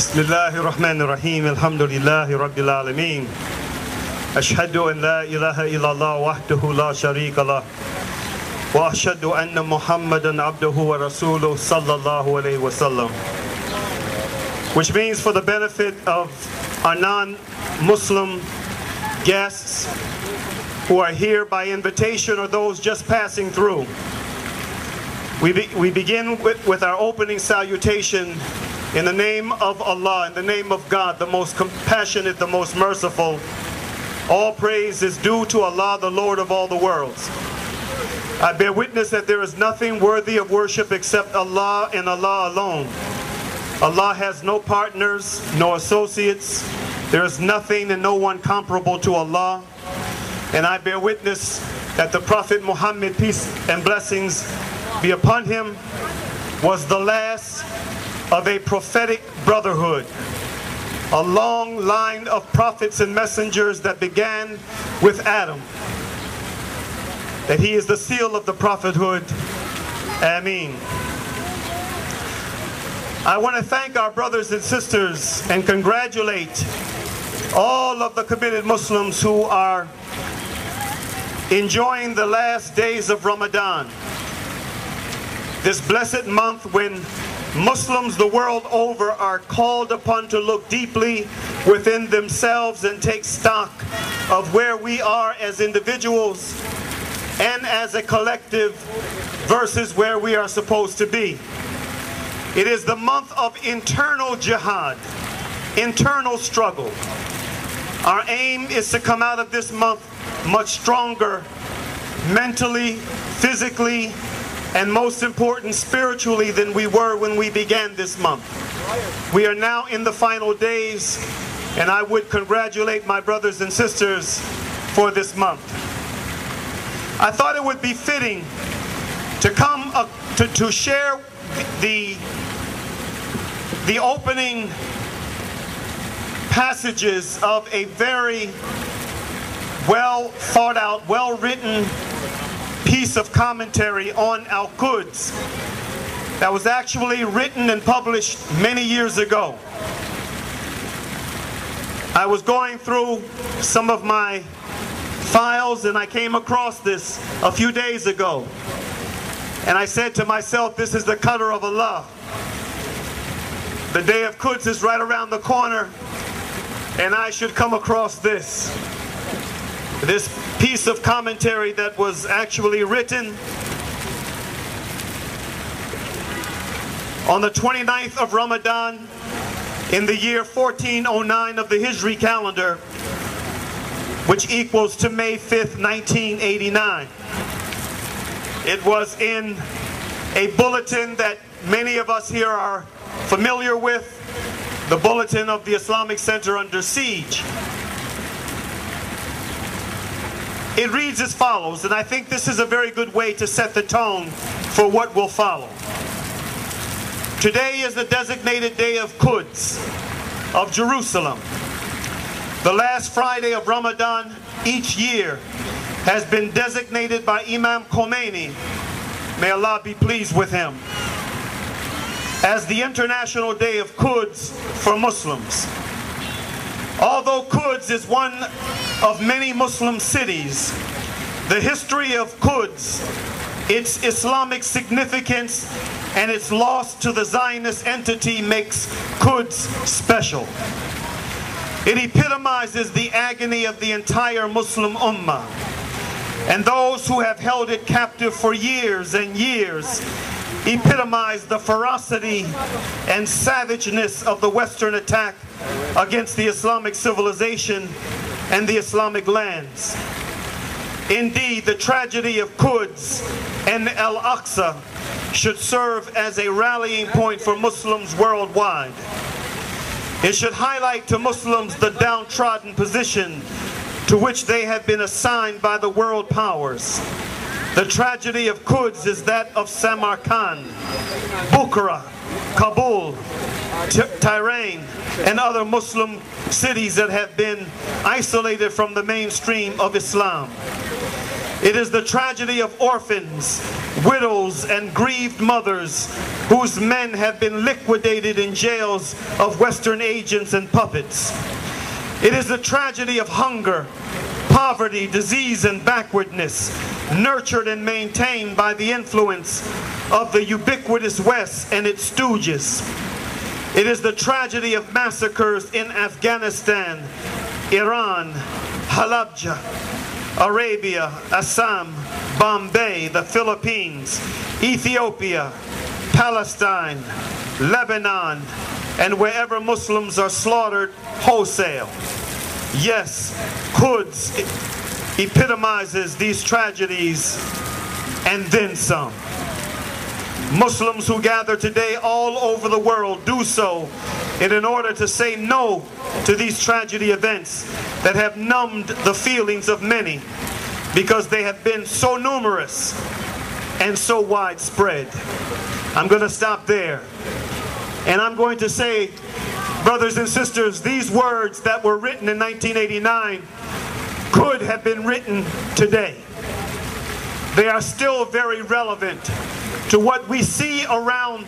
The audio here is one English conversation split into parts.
Bismillahir Rahmanir Rahim. Alhamdulillahi Rabbil Alameen. Ashhadu an la ilaha illallah wahdahu la sharika lah. Wa ashhadu anna Muhammadan abduhu wa rasuluhu sallallahu alayhi wa sallam. Which means, for the benefit of our non-Muslim guests who are here by invitation or those just passing through, we begin with our opening salutation in the name of Allah, in the name of God, the most compassionate, the most merciful. All praise is due to Allah, the Lord of all the worlds. I bear witness that there is nothing worthy of worship except Allah and Allah alone. Allah has no partners, no associates. There is nothing and no one comparable to Allah. And I bear witness that the Prophet Muhammad, peace and blessings be upon him, was the last of a prophetic brotherhood, a long line of prophets and messengers that began with Adam, that he is the seal of the prophethood. Ameen. I want to thank our brothers and sisters and congratulate all of the committed Muslims who are enjoying the last days of Ramadan, this blessed month when Muslims the world over are called upon to look deeply within themselves and take stock of where we are as individuals and as a collective versus where we are supposed to be. It is the month of internal jihad, internal struggle. Our aim is to come out of this month much stronger mentally, physically, and most important, spiritually than we were when we began this month. We are now in the final days, and I would congratulate my brothers and sisters for this month. I thought it would be fitting to come to share the opening passages of a very well thought out, well written piece of commentary on Al-Quds that was actually written and published many years ago. I was going through some of my files and I came across this a few days ago. And I said to myself, this is the qadr of Allah. The day of Quds is right around the corner, and I should come across this piece of commentary that was actually written on the 29th of Ramadan in the year 1409 of the Hijri calendar, which equals to May 5th, 1989. It was in a bulletin that many of us here are familiar with, the bulletin of the Islamic Center Under Siege. It reads as follows, and I think this is a very good way to set the tone for what will follow. Today is the designated day of Quds, of Jerusalem. The last Friday of Ramadan each year has been designated by Imam Khomeini, may Allah be pleased with him, as the International Day of Quds for Muslims. Although Quds is one of many Muslim cities, the history of Quds, its Islamic significance, and its loss to the Zionist entity makes Quds special. It epitomizes the agony of the entire Muslim Ummah, and those who have held it captive for years and years epitomize the ferocity and savageness of the Western attack against the Islamic civilization and the Islamic lands. Indeed, the tragedy of Quds and Al-Aqsa should serve as a rallying point for Muslims worldwide. It should highlight to Muslims the downtrodden position to which they have been assigned by the world powers. The tragedy of Quds is that of Samarkand, Bukhara, Kabul, Tehran, and other Muslim cities that have been isolated from the mainstream of Islam. It is the tragedy of orphans, widows, and grieved mothers whose men have been liquidated in jails of Western agents and puppets. It is the tragedy of hunger, poverty, disease, and backwardness, nurtured and maintained by the influence of the ubiquitous West and its stooges. It is the tragedy of massacres in Afghanistan, Iran, Halabja, Arabia, Assam, Bombay, the Philippines, Ethiopia, Palestine, Lebanon, and wherever Muslims are slaughtered wholesale. Yes, Quds epitomizes these tragedies and then some. Muslims who gather today all over the world do so in order to say no to these tragedy events that have numbed the feelings of many because they have been so numerous and so widespread. I'm going to stop there. And I'm going to say, brothers and sisters, these words that were written in 1989 could have been written today. They are still very relevant to what we see around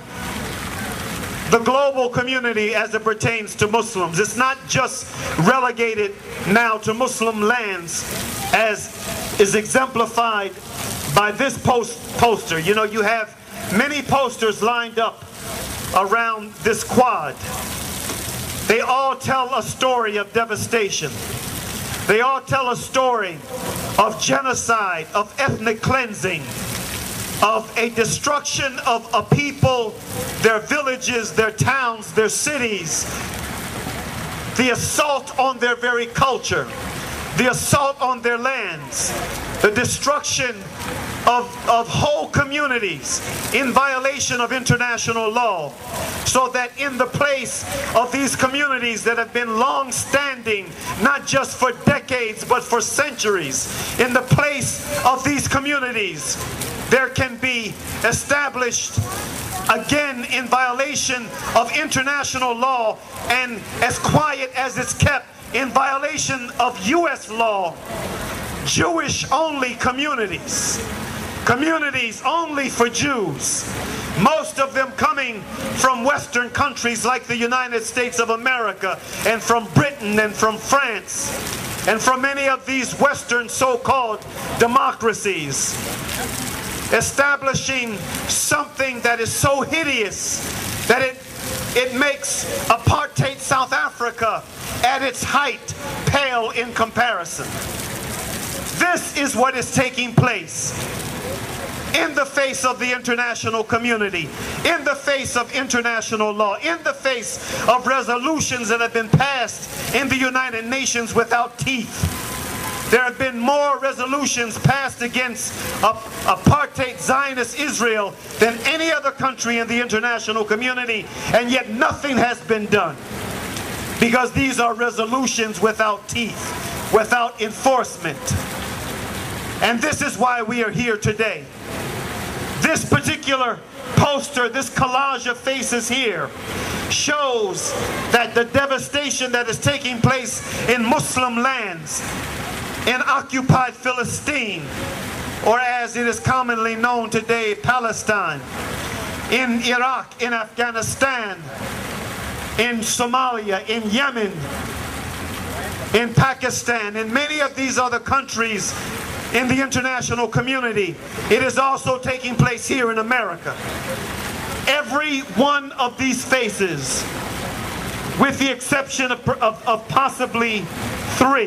the global community as it pertains to Muslims. It's not just relegated now to Muslim lands as is exemplified by this poster. You know, you have many posters lined up around this quad. They all tell a story of devastation. They all tell a story of genocide, of ethnic cleansing, of a destruction of a people, their villages, their towns, their cities, the assault on their very culture, the assault on their lands, the destruction of whole communities in violation of international law, so that in the place of these communities that have been long-standing, not just for decades but for centuries, in the place of these communities there can be established again in violation of international law, and as quiet as it's kept, in violation of U.S. law, Jewish-only communities. Communities only for Jews, most of them coming from Western countries like the United States of America, and from Britain, and from France, and from many of these Western so-called democracies, establishing something that is so hideous that it makes apartheid South Africa at its height pale in comparison. This is what is taking place in the face of the international community, in the face of international law, in the face of resolutions that have been passed in the United Nations without teeth. There have been more resolutions passed against apartheid Zionist Israel than any other country in the international community, and yet nothing has been done. Because these are resolutions without teeth, without enforcement. And this is why we are here today. This particular poster, this collage of faces here, shows that the devastation that is taking place in Muslim lands, in occupied Philistine, or as it is commonly known today, Palestine, in Iraq, in Afghanistan, in Somalia, in Yemen, in Pakistan, in many of these other countries in the international community. It is also taking place here in America. Every one of these faces, with the exception of possibly 3,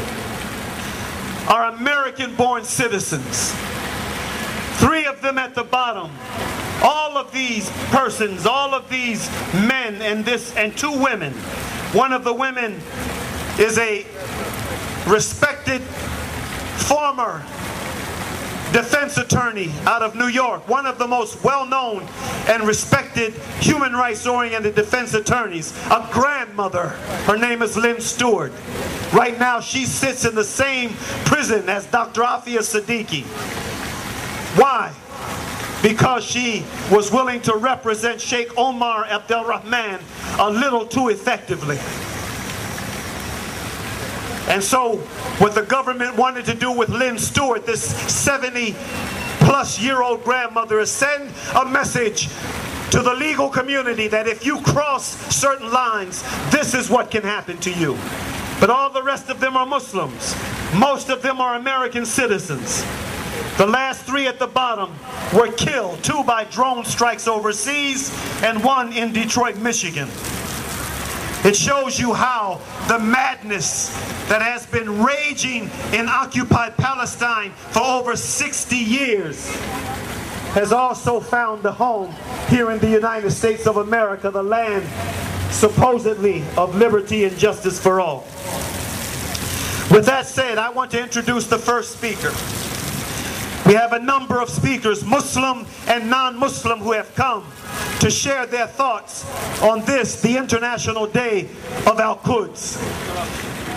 are American-born citizens. 3 of them at the bottom. All of these persons, all of these men and 2 women. One of the women is a respected former defense attorney out of New York, one of the most well-known and respected human rights-oriented defense attorneys, a grandmother. Her name is Lynn Stewart. Right now she sits in the same prison as Dr. Afia Siddiqui. Why? Because she was willing to represent Sheikh Omar Abdel Rahman a little too effectively. And so what the government wanted to do with Lynn Stewart, this 70-plus-year-old grandmother, is send a message to the legal community that if you cross certain lines, this is what can happen to you. But all the rest of them are Muslims. Most of them are American citizens. The last three at the bottom were killed, 2 by drone strikes overseas and 1 in Detroit, Michigan. It shows you how the madness that has been raging in occupied Palestine for over 60 years has also found a home here in the United States of America, the land supposedly of liberty and justice for all. With that said, I want to introduce the first speaker. We have a number of speakers, Muslim and non-Muslim, who have come to share their thoughts on this, the International Day of Al-Quds.